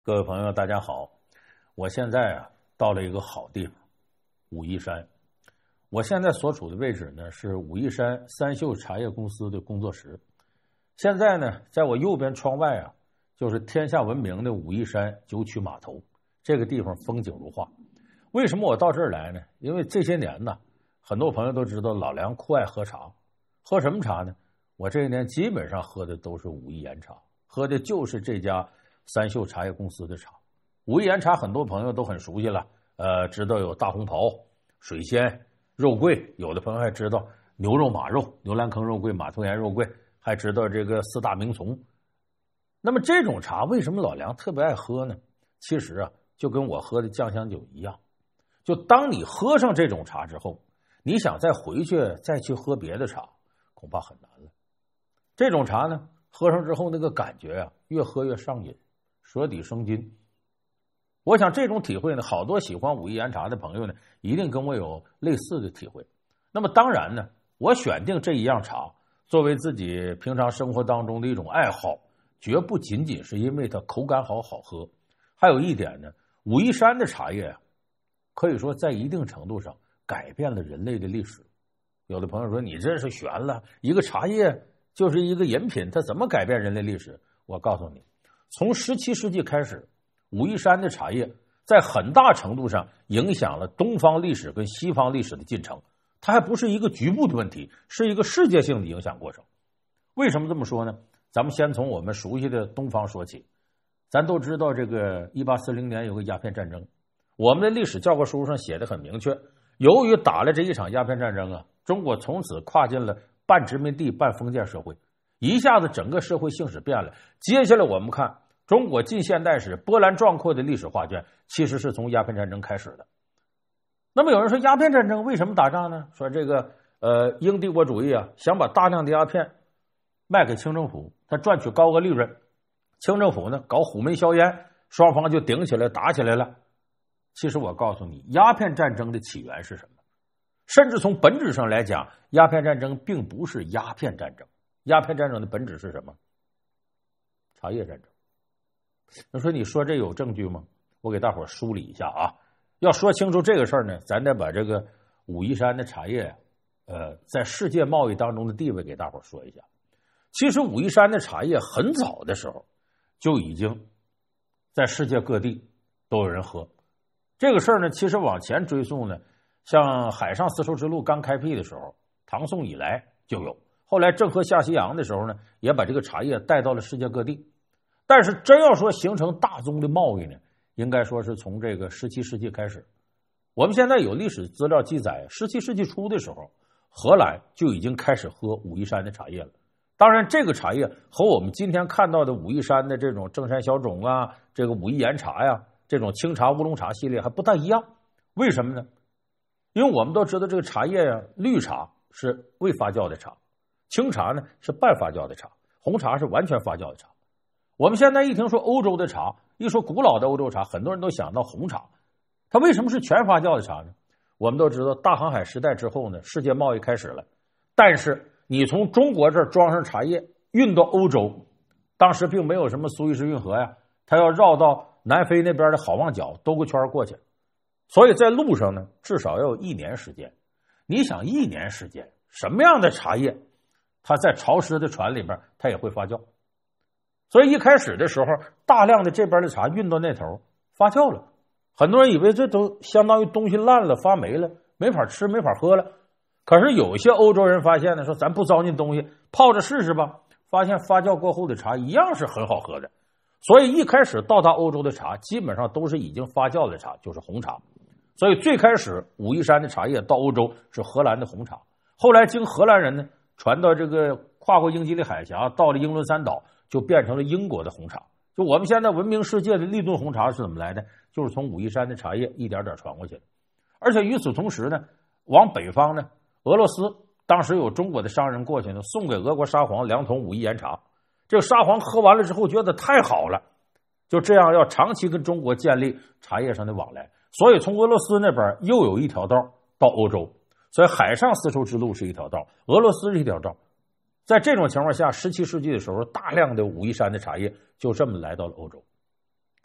各位朋友，大家好！我现在到了一个好地方——武夷山。我现在所处的位置呢是武夷山三秀茶叶公司的工作室。现在呢，在我右边窗外就是天下闻名的武夷山九曲码头。这个地方风景如画。为什么我到这儿来呢？因为这些年呢，很多朋友都知道老梁酷爱喝茶。喝什么茶呢？我这一年基本上喝的都是武夷岩茶，喝的就是这家三秀茶叶公司的茶。武夷岩茶很多朋友都很熟悉了，知道有大红袍、水仙、肉桂，有的朋友还知道牛肉、马肉、牛栏坑肉桂、马头岩肉桂，还知道这个四大名丛。那么这种茶为什么老梁特别爱喝呢？其实就跟我喝的酱香酒一样，就当你喝上这种茶之后，你想再回去再去喝别的茶，恐怕很难了。这种茶呢，喝上之后那个感觉越喝越上瘾，舌底生津。我想这种体会呢，好多喜欢武夷岩茶的朋友呢，一定跟我有类似的体会。那么当然呢，我选定这一样茶作为自己平常生活当中的一种爱好，绝不仅仅是因为它口感好喝，还有一点呢，武夷山的茶叶可以说在一定程度上改变了人类的历史。有的朋友说你这是悬了，一个茶叶就是一个饮品，它怎么改变人类历史？我告诉你，从17世纪开始，武夷山的茶叶在很大程度上影响了东方历史跟西方历史的进程。它还不是一个局部的问题，是一个世界性的影响过程。为什么这么说呢？咱们先从我们熟悉的东方说起。咱都知道这个1840年有个鸦片战争，我们的历史教科书上写的很明确，由于打了这一场鸦片战争中国从此跨进了半殖民地半封建社会，一下子整个社会性质变了。接下来我们看中国近现代史波澜壮阔的历史画卷，其实是从鸦片战争开始的。那么有人说鸦片战争为什么打仗呢？说这个英帝国主义想把大量的鸦片卖给清政府，他赚取高额利润。清政府呢搞虎门销烟，双方就顶起来打起来了。其实我告诉你，鸦片战争的起源是什么？甚至从本质上来讲，鸦片战争并不是鸦片战争。鸦片战争的本质是什么？茶叶战争。那说你说这有证据吗？我给大伙梳理一下要说清楚这个事儿呢，咱得把这个武夷山的茶叶在世界贸易当中的地位给大伙说一下。其实武夷山的茶叶很早的时候就已经在世界各地都有人喝。这个事儿呢，其实往前追溯呢，像海上丝绸之路刚开辟的时候，唐宋以来就有。后来郑和下西洋的时候呢，也把这个茶叶带到了世界各地。但是真要说形成大宗的贸易呢，应该说是从这个17世纪开始。我们现在有历史资料记载，17世纪初的时候，荷兰就已经开始喝武夷山的茶叶了。当然这个茶叶和我们今天看到的武夷山的这种正山小种这个武夷岩茶这种清茶乌龙茶系列还不大一样。为什么呢？因为我们都知道这个茶叶绿茶是未发酵的茶，清茶呢是半发酵的茶，红茶是完全发酵的茶。我们现在一听说欧洲的茶，一说古老的欧洲茶，很多人都想到红茶。它为什么是全发酵的茶呢？我们都知道大航海时代之后呢，世界贸易开始了，但是你从中国这儿装上茶叶运到欧洲，当时并没有什么苏伊士运河它要绕到南非那边的好望角兜个圈过去，所以在路上呢至少要有1年时间。你想1年时间，什么样的茶叶它在潮湿的船里边它也会发酵。所以一开始的时候，大量的这边的茶运到那头发酵了，很多人以为这都相当于东西烂了发霉了，没法吃没法喝了。可是有些欧洲人发现呢，说咱不糟践东西，泡着试试吧，发现发酵过后的茶一样是很好喝的。所以一开始到达欧洲的茶基本上都是已经发酵的茶，就是红茶。所以最开始武夷山的茶叶到欧洲是荷兰的红茶，后来经荷兰人呢传到这个跨过英吉利海峡，到了英伦三岛，就变成了英国的红茶。就我们现在闻名世界的立顿红茶是怎么来的？就是从武夷山的茶叶一点点传过去的。而且与此同时呢，往北方呢，俄罗斯当时有中国的商人过去呢，送给俄国沙皇2桶武夷岩茶。这个沙皇喝完了之后觉得太好了，就这样要长期跟中国建立茶叶上的往来。所以从俄罗斯那边又有一条道到欧洲，所以海上丝绸之路是一条道，俄罗斯是一条道。在这种情况下，17世纪的时候，大量的武夷山的茶叶就这么来到了欧洲。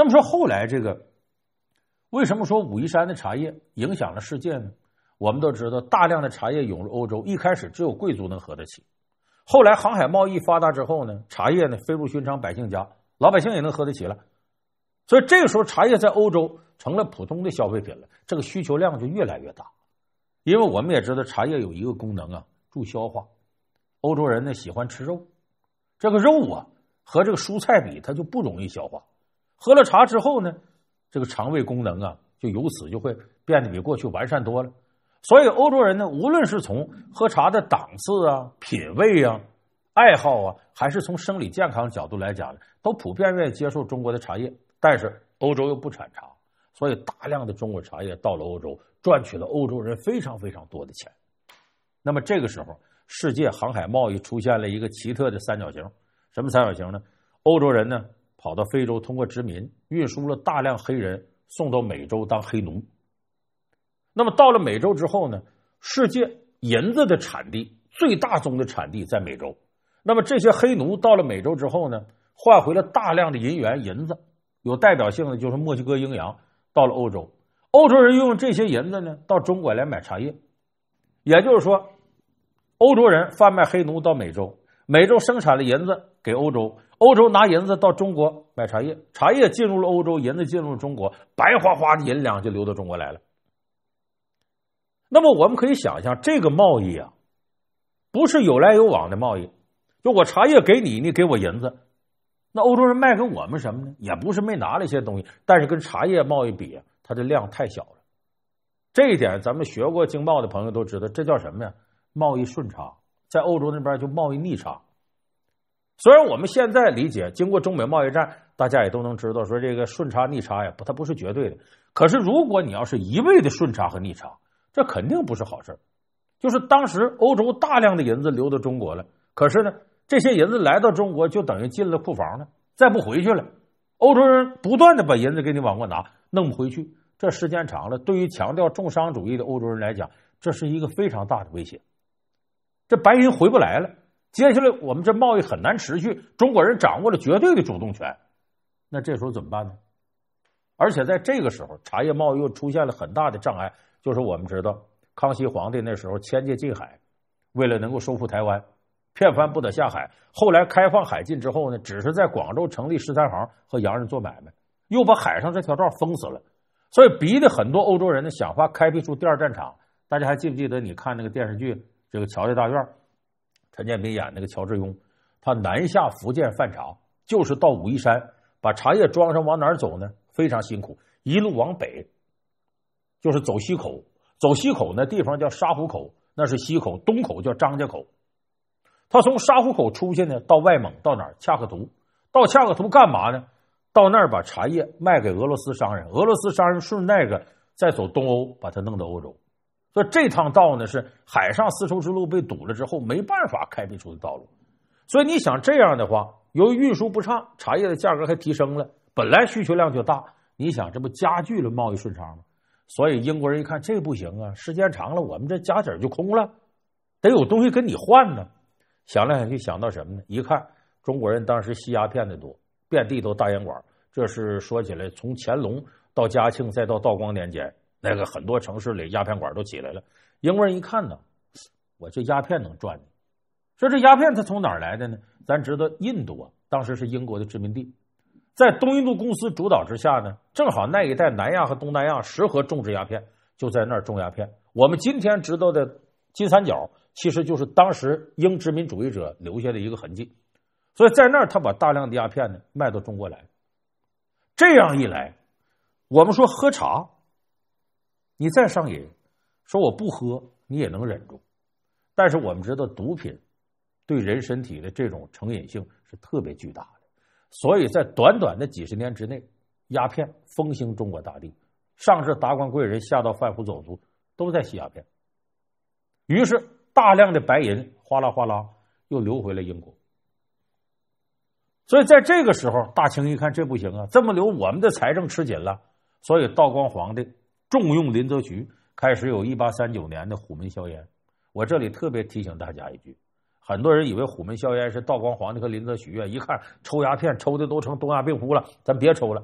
那么说后来这个为什么说武夷山的茶叶影响了世界呢？我们都知道，大量的茶叶涌入欧洲，一开始只有贵族能喝得起，后来航海贸易发达之后呢，茶叶呢飞入寻常百姓家，老百姓也能喝得起了。所以这个时候，茶叶在欧洲成了普通的消费品了，这个需求量就越来越大。因为我们也知道，茶叶有一个功能啊，助消化。欧洲人呢喜欢吃肉，这个肉啊和这个蔬菜比，它就不容易消化。喝了茶之后呢，这个肠胃功能啊，就由此就会变得比过去完善多了。所以欧洲人呢，无论是从喝茶的档次啊、品味啊、爱好啊，还是从生理健康角度来讲呢，都普遍愿意接受中国的茶叶。但是欧洲又不产茶，所以大量的中国茶叶到了欧洲，赚取了欧洲人非常非常多的钱。那么这个时候，世界航海贸易出现了一个奇特的三角形。什么三角形呢？欧洲人呢跑到非洲，通过殖民运输了大量黑人送到美洲当黑奴。那么到了美洲之后呢，世界银子的产地最大宗的产地在美洲。那么这些黑奴到了美洲之后呢，换回了大量的银元银子，有代表性的就是墨西哥鹰洋到了欧洲。欧洲人用这些银子呢到中国来买茶叶，也就是说，欧洲人贩卖黑奴到美洲，美洲生产了银子给欧洲，欧洲拿银子到中国买茶叶，茶叶进入了欧洲，银子进入了中国，白花花的银两就流到中国来了。那么我们可以想象，这个贸易啊，不是有来有往的贸易，就我茶叶给你，你给我银子。那欧洲人卖给我们什么呢？也不是没拿了一些东西，但是跟茶叶贸易比，它的量太小了。这一点咱们学过经贸的朋友都知道，这叫什么呀？贸易顺差。在欧洲那边就贸易逆差。虽然我们现在理解，经过中美贸易战，大家也都能知道说这个顺差逆差呀，它不是绝对的。可是如果你要是一味的顺差和逆差，这肯定不是好事。就是当时欧洲大量的银子流到中国了，可是呢，这些银子来到中国就等于进了库房了，再不回去了。欧洲人不断的把银子给你往过拿，弄不回去，这时间长了，对于强调重商主义的欧洲人来讲，这是一个非常大的威胁。这白银回不来了，接下来我们这贸易很难持续，中国人掌握了绝对的主动权，那这时候怎么办呢？而且在这个时候，茶叶贸易又出现了很大的障碍，就是我们知道康熙皇帝那时候迁界禁海，为了能够收复台湾，片帆不得下海。后来开放海禁之后呢，只是在广州成立十三行和洋人做买卖，又把海上这条道封死了，所以逼得很多欧洲人呢想法开辟出第二战场。大家还记不记得你看那个电视剧这个乔家大院，陈建斌演那个乔致庸，他南下福建贩茶，就是到武夷山把茶叶装上，往哪儿走呢？非常辛苦，一路往北，就是走西口。走西口那地方叫沙湖口，那是西口，东口叫张家口。他从沙湖口出去呢，到外蒙，到哪儿？恰克图。到恰克图干嘛呢？到那儿把茶叶卖给俄罗斯商人，俄罗斯商人顺那个再走东欧，把它弄到欧洲。所以这趟道呢，是海上丝绸之路被堵了之后没办法开辟出的道路。所以你想这样的话，由于运输不畅，茶叶的价格还提升了，本来需求量就大，你想这不加剧了贸易顺差吗？所以英国人一看这不行啊，时间长了我们这家底就空了，得有东西跟你换呢。想来想去想到什么呢？一看中国人当时吸鸦片的多，遍地都大烟馆，这是说起来从乾隆到嘉庆再到道光年间，那个很多城市里鸦片馆都起来了。英国人一看呢，我这鸦片能赚呢。说这鸦片它从哪儿来的呢？咱知道印度啊，当时是英国的殖民地，在东印度公司主导之下呢，正好那一带南亚和东南亚适合种植鸦片，就在那儿种鸦片。我们今天知道的金三角其实就是当时英殖民主义者留下的一个痕迹，所以在那儿他把大量的鸦片呢卖到中国来。这样一来，我们说喝茶你再上瘾，说我不喝你也能忍住，但是我们知道毒品对人身体的这种成瘾性是特别巨大的，所以在短短的几十年之内，鸦片风行中国大地，上至达官贵人，下到贩夫走卒都在吸鸦片。于是大量的白银哗啦哗啦又流回了英国。所以在这个时候，大清一看这不行啊，这么流我们的财政吃紧了，所以道光皇帝重用林则徐，开始有1839年的虎门销烟。我这里特别提醒大家一句，很多人以为虎门销烟是道光皇帝和林则徐啊，一看抽鸦片抽的都成东亚病夫了，咱别抽了。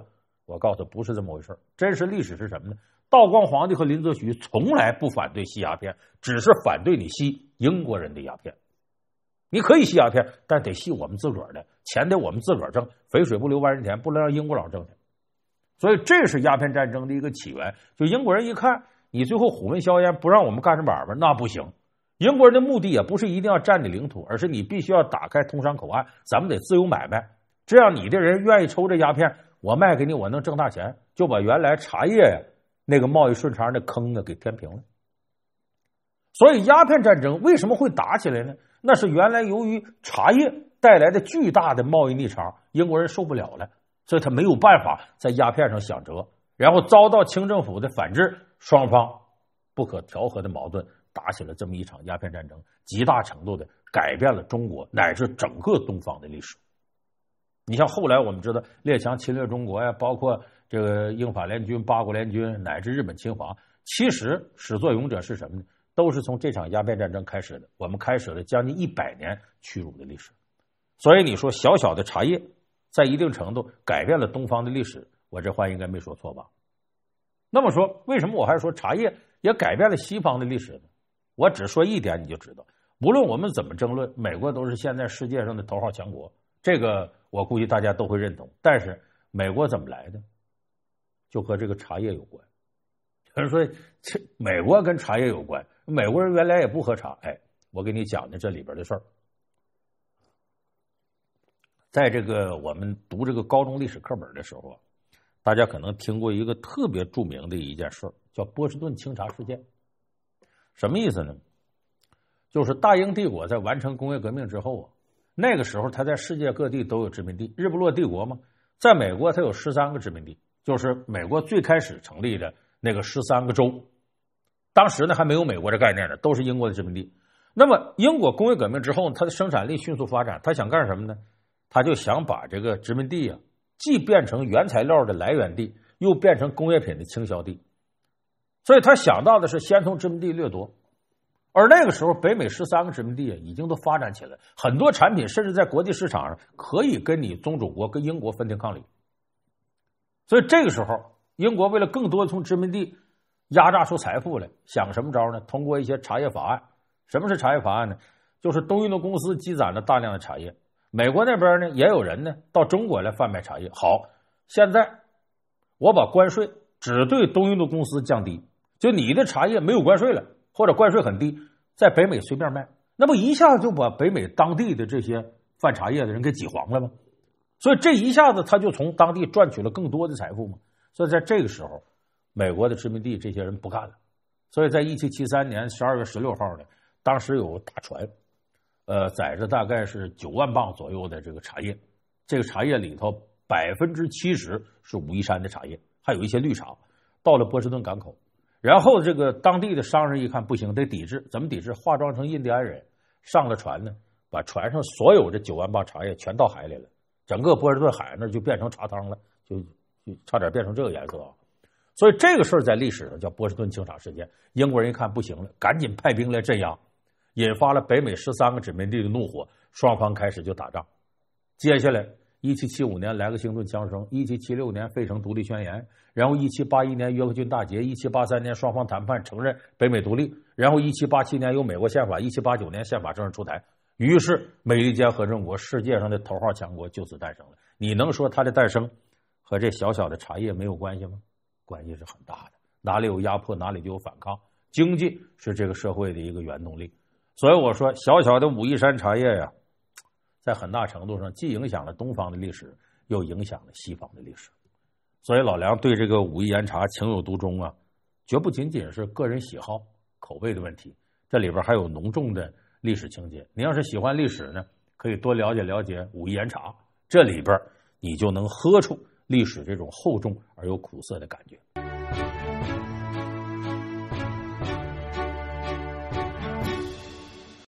我告诉他不是这么回事。真实历史是什么呢？道光皇帝和林则徐从来不反对吸鸦片，只是反对你吸英国人的鸦片。你可以吸鸦片，但得吸我们自个儿的，钱得我们自个儿挣，肥水不流外人田，不能让英国佬挣去。所以这是鸦片战争的一个起源。就英国人一看你最后虎门销烟，不让我们干这买卖，那不行。英国人的目的也不是一定要占你领土，而是你必须要打开通商口岸，咱们得自由买卖，这样你的人愿意抽这鸦片，我卖给你，我能挣大钱，就把原来茶叶呀那个贸易顺差的坑呢给填平了。所以鸦片战争为什么会打起来呢？那是原来由于茶叶带来的巨大的贸易逆差，英国人受不了了，所以他没有办法在鸦片上想辙，然后遭到清政府的反制，双方不可调和的矛盾，打起了这么一场鸦片战争，极大程度的改变了中国乃至整个东方的历史。你像后来我们知道列强侵略中国呀，包括这个英法联军、八国联军乃至日本侵华，其实始作俑者是什么呢？都是从这场鸦片战争开始的。我们开始了将近100年屈辱的历史。所以你说小小的茶叶在一定程度改变了东方的历史，我这话应该没说错吧？那么说为什么我还说茶叶也改变了西方的历史呢？我只说一点你就知道，无论我们怎么争论，美国都是现在世界上的头号强国，这个我估计大家都会认同。但是美国怎么来的，就和这个茶叶有关。有人说这美国跟茶叶有关，美国人原来也不喝茶。哎，我给你讲的这里边的事儿。在这个我们读这个高中历史课本的时候，大家可能听过一个特别著名的一件事，叫波士顿清茶事件。什么意思呢？就是大英帝国在完成工业革命之后那个时候他在世界各地都有殖民地，日不落帝国嘛，在美国他有13个殖民地，就是美国最开始成立的那个13个州。当时呢还没有美国这概念呢，都是英国的殖民地。那么英国工业革命之后，它的生产力迅速发展，他想干什么呢？他就想把这个殖民地既变成原材料的来源地，又变成工业品的倾销地。所以他想到的是先从殖民地掠夺。而那个时候北美13个殖民地已经都发展起来，很多产品甚至在国际市场上可以跟你宗主国跟英国分庭抗礼。所以这个时候英国为了更多从殖民地压榨出财富来，想什么招呢？通过一些茶叶法案。什么是茶叶法案呢？就是东印度公司积攒了大量的茶叶，美国那边呢也有人呢到中国来贩卖茶叶。好，现在我把关税只对东印度公司降低，就你的茶叶没有关税了，或者关税很低，在北美随便卖，那不一下就把北美当地的这些贩茶叶的人给挤黄了吗？所以这一下子他就从当地赚取了更多的财富嘛。所以在这个时候美国的殖民地这些人不干了。所以在1773年12月16号呢，当时有大船载着大概是9万磅左右的这个茶叶，这个茶叶里头70%是武夷山的茶叶，还有一些绿茶，到了波士顿港口。然后这个当地的商人一看不行，得抵制。怎么抵制？化妆成印第安人上了船呢，把船上所有这9万磅茶叶全倒海里了，整个波士顿海那就变成茶汤了，就差点变成这个颜色啊！所以这个事儿在历史上叫波士顿清茶事件。英国人一看不行了，赶紧派兵来镇压，引发了北美13个殖民地的怒火，双方开始就打仗。接下来1775年莱克星顿枪声，1776年费城独立宣言，然后1781年约克郡大捷，1783年双方谈判承认北美独立，然后1787年有美国宪法，1789年宪法正式出台。于是美利坚合众国世界上的头号强国就此诞生了。你能说它的诞生和这小小的茶叶没有关系吗？关系是很大的。哪里有压迫哪里就有反抗，经济是这个社会的一个原动力。所以我说小小的武夷山茶叶呀，在很大程度上既影响了东方的历史，又影响了西方的历史。所以老梁对这个武夷岩茶情有独钟啊，绝不仅仅是个人喜好口味的问题，这里边还有浓重的历史情节。你要是喜欢历史呢，可以多了解了解武夷岩茶，这里边你就能喝出历史这种厚重而又苦涩的感觉。